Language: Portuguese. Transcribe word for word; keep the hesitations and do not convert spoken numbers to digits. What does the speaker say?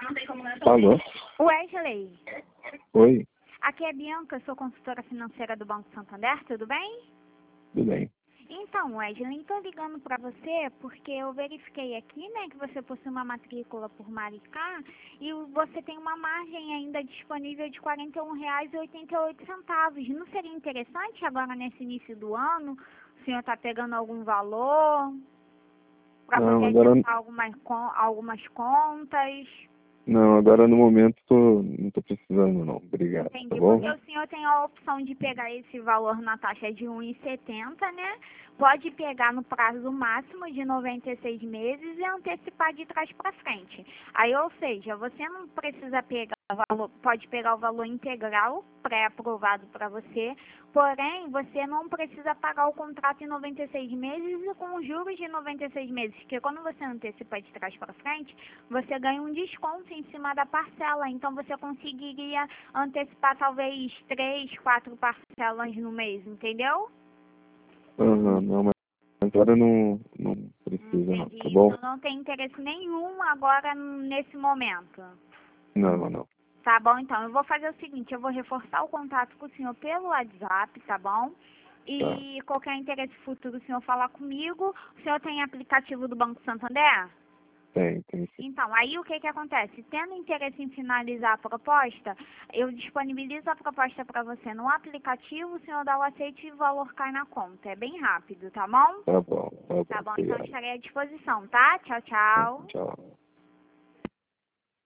Alô? Wesley, Oi, aqui é Bianca, sou consultora financeira do Banco Santander, tudo bem? tudo bem? Então, Wesley, estou ligando para você porque eu verifiquei aqui, né, que você possui uma matrícula por Maricá e o- você tem uma margem ainda disponível de quarenta e um reais e oitenta e oito centavos. Não seria interessante agora nesse início do ano o senhor está pegando algum valor para Não, poder agora, adiantar algumas, con- algumas contas? não, agora no momento tô, não tô precisando não, obrigado, tá Entendi, porque bom? o senhor tem a opção de pegar esse valor na taxa de um e setenta, né? Pode pegar no prazo máximo de noventa e seis meses e antecipar de trás para frente. Aí, ou seja, você não precisa pegar o valor, pode pegar o valor integral pré-aprovado para você, porém, você não precisa pagar o contrato em noventa e seis meses e com juros de noventa e seis meses, porque quando você antecipa de trás para frente, você ganha um desconto em cima da parcela, então você conseguiria antecipar talvez três, quatro parcelas no mês, entendeu? Aham, não, mas agora não, não precisa não, Entendi. tá bom? Então não tem interesse nenhum agora nesse momento. Não, não, não. Tá bom, então. Eu vou fazer o seguinte, eu vou reforçar o contato com o senhor pelo WhatsApp, tá bom? Tá, E qualquer interesse futuro o senhor falar comigo. O senhor tem aplicativo do Banco Santander? tem, tem sim. Então, aí o que que acontece? Tendo interesse em finalizar a proposta, eu disponibilizo a proposta para você no aplicativo, o senhor dá o aceite e o valor cai na conta. É bem rápido, tá bom? Tá bom, tá bom, Tá bom, então obrigado. estarei à disposição, tá? Tchau, Tá, tchau. tchau.